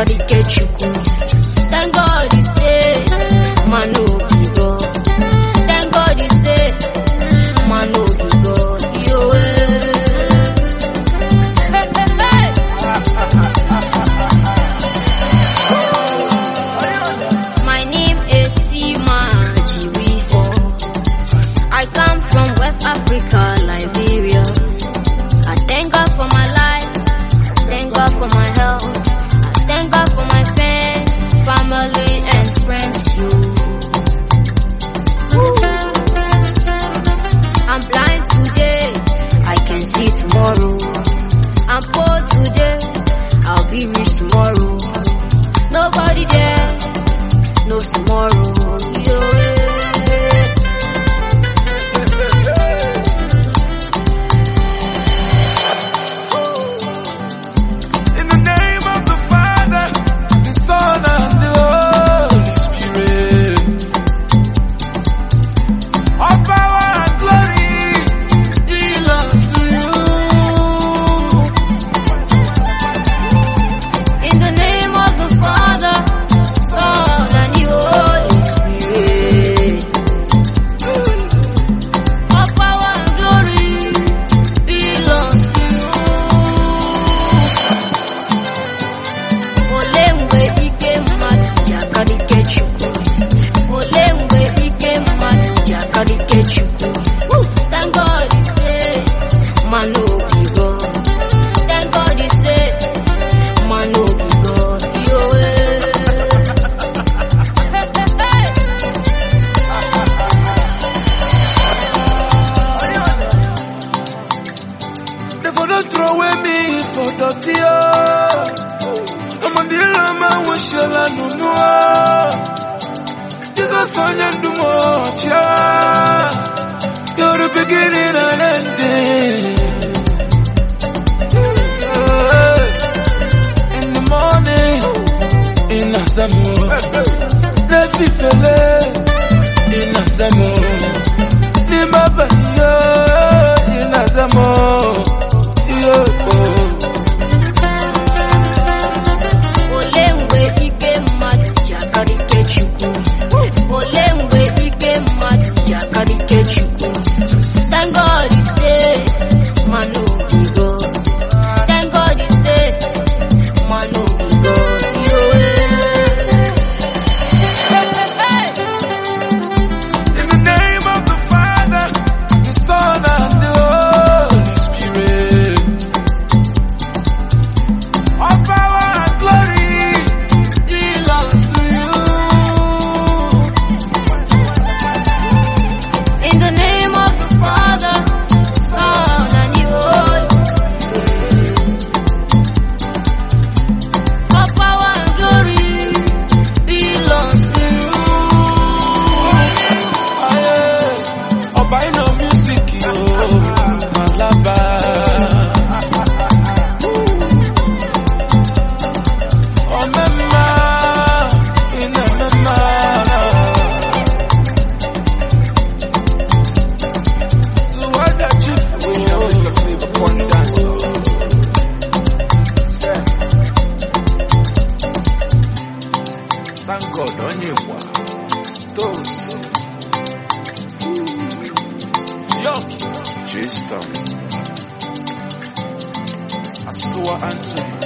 Jakarike Chukwu. Thank God he said, man no be God. Thank God he said, man no be God. Yo, my name is Sima Chiwifo. I come from West Africa, Liberia. I thank God for my life. I thank God for my health. I thank God for my friends, family, and friends. You. I'm blind today, I can see tomorrow. I'm poor today, I'll be rich tomorrow. Nobody there knows tomorrow. Yo. Thank God he said, man no be God. Thank God he said, man no be God. Yo, Therefore don't throw away me for dirty. I'm a dealer, man, we shall know. Jesus on you do much, you're the beginning and ending. In the morning, in Asamo, let me feel in Asamo. Nimaba yo, in Asamo, yo. Olengwe ike mmadụ Jakarike Chukwu. Olengwe ike mmadụ Jakarike Chukwu. Thank God he said, man no be God. Thank God he said, man no be God. Yo, In the name of the Father, the Son, and the Holy Spirit, all power and glory belongs to you. in the name of the Father, Son, and the Holy Spirit, all power and glory belongs to you. Oh, by no music, yo, Malaba. Oh, mama, in a mama. So what that you do? Mr. Flavor Point Dancer. Thank God on you, those. Yo, J-Star. Asua Anthony.